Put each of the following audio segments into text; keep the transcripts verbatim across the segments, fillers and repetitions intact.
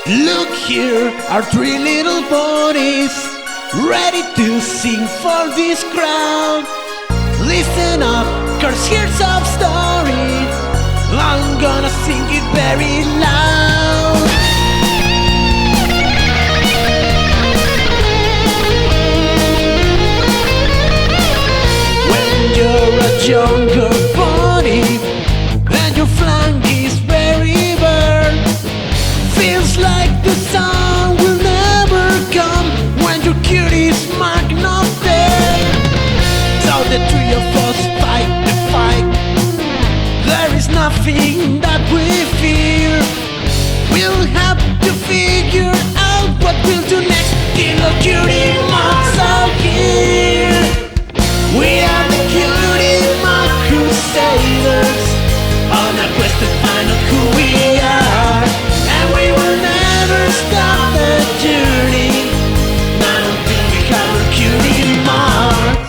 Look here, our three little ponies, ready to sing for this crowd. Listen up, cause here's some story. I'm gonna sing it very loud. When you're a younger pony and your flank is very bare, feels like the sun will never come when your cuties mark not there. So the three of us fight the fight. There is nothing that we fear. We'll have to figure out what we'll do next till our cutie marks are here. We are the Cutie Mark Crusaders, on a quest to find out who we are. And we will never stop the journey, not until we have our cutie mark.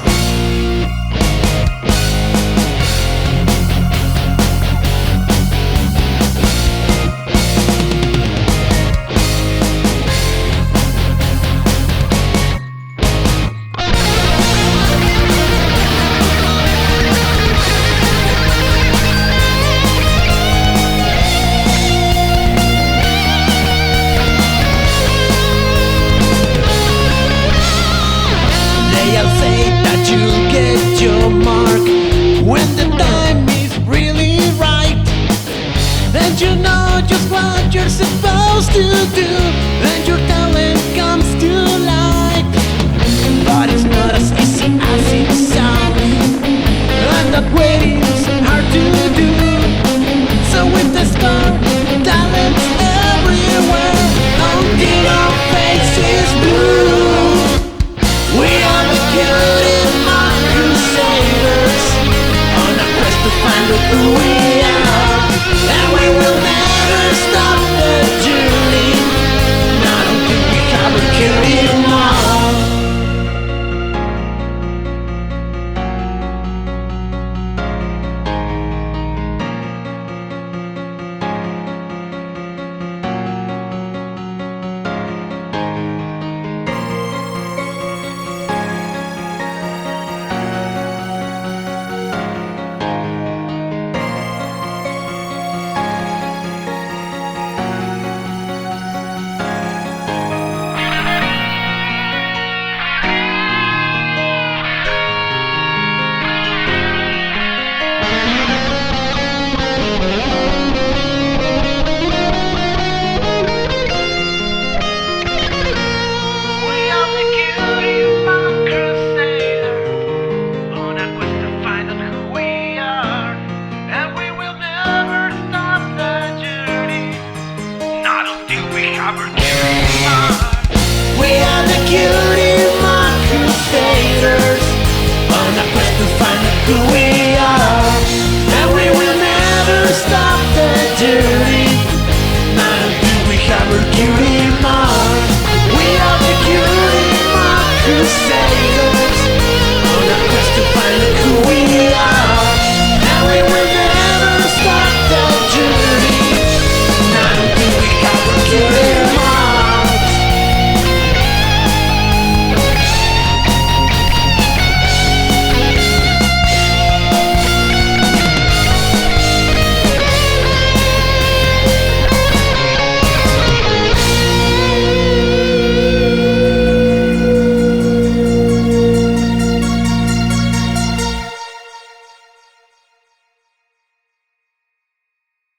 They'll say that you'll get your mark when the time is really right, and you know just what you're supposed to do, and your talent comes to light. But it's not as easy as it sounds, and that waiting's hard to do. So with the star, talent's everywhere, until our face is blue. We are the Cutie Mark Crusaders, on a quest to find out who we are. And we will never stop the journey, not until we have a cutie mark. We are the Cutie Mark Crusaders, on a quest to find out who we are.